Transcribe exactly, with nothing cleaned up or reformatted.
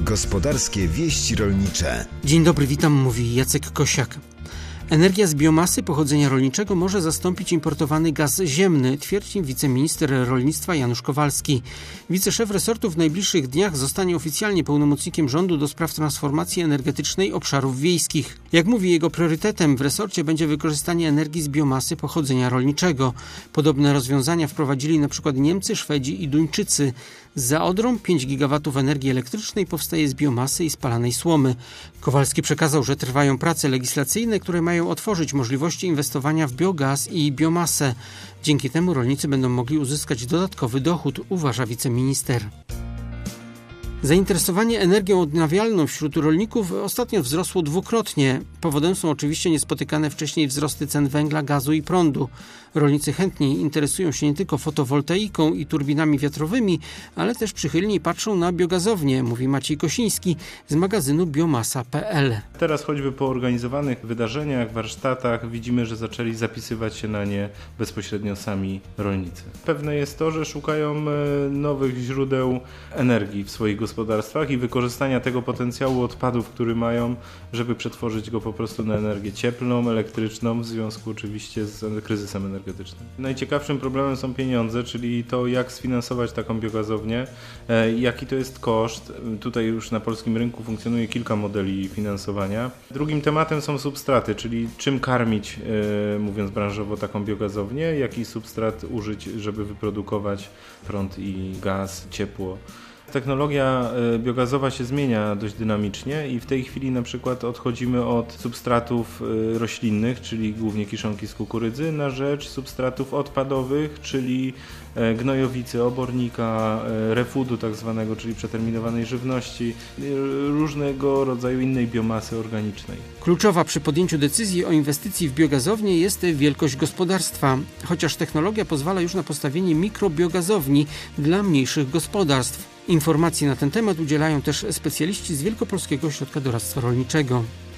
Gospodarskie wieści rolnicze. Dzień dobry, witam, mówi Jacek Kosiak. Energia z biomasy pochodzenia rolniczego może zastąpić importowany gaz ziemny, twierdzi wiceminister rolnictwa Janusz Kowalski. Wiceszef resortu w najbliższych dniach zostanie oficjalnie pełnomocnikiem rządu do spraw transformacji energetycznej obszarów wiejskich. Jak mówi, jego priorytetem w resorcie będzie wykorzystanie energii z biomasy pochodzenia rolniczego. Podobne rozwiązania wprowadzili np. Niemcy, Szwedzi i Duńczycy. Za Odrą pięć gigawatów energii elektrycznej powstaje z biomasy i spalanej słomy. Kowalski przekazał, że trwają prace legislacyjne, które mają otworzyć możliwości inwestowania w biogaz i biomasę. Dzięki temu rolnicy będą mogli uzyskać dodatkowy dochód, uważa wiceminister. Zainteresowanie energią odnawialną wśród rolników ostatnio wzrosło dwukrotnie. Powodem są oczywiście niespotykane wcześniej wzrosty cen węgla, gazu i prądu. Rolnicy chętniej interesują się nie tylko fotowoltaiką i turbinami wiatrowymi, ale też przychylniej patrzą na biogazownie, mówi Maciej Kosiński z magazynu biomasa kropka pe el. Teraz choćby po organizowanych wydarzeniach, warsztatach widzimy, że zaczęli zapisywać się na nie bezpośrednio sami rolnicy. Pewne jest to, że szukają nowych źródeł energii w swoich gospodarstwach i wykorzystania tego potencjału odpadów, który mają, żeby przetworzyć go po prostu na energię cieplną, elektryczną, w związku oczywiście z kryzysem energetycznym. Najciekawszym problemem są pieniądze, czyli to, jak sfinansować taką biogazownię, jaki to jest koszt. Tutaj już na polskim rynku funkcjonuje kilka modeli finansowania. Drugim tematem są substraty, czyli czym karmić, mówiąc branżowo, taką biogazownię, jaki substrat użyć, żeby wyprodukować prąd i gaz, ciepło. Technologia biogazowa się zmienia dość dynamicznie i w tej chwili na przykład odchodzimy od substratów roślinnych, czyli głównie kiszonki z kukurydzy, na rzecz substratów odpadowych, czyli gnojowicy, obornika, refoodu tak zwanego, czyli przeterminowanej żywności, różnego rodzaju innej biomasy organicznej. Kluczowa przy podjęciu decyzji o inwestycji w biogazownię jest wielkość gospodarstwa, chociaż technologia pozwala już na postawienie mikrobiogazowni dla mniejszych gospodarstw. Informacji na ten temat udzielają też specjaliści z Wielkopolskiego Ośrodka Doradztwa Rolniczego.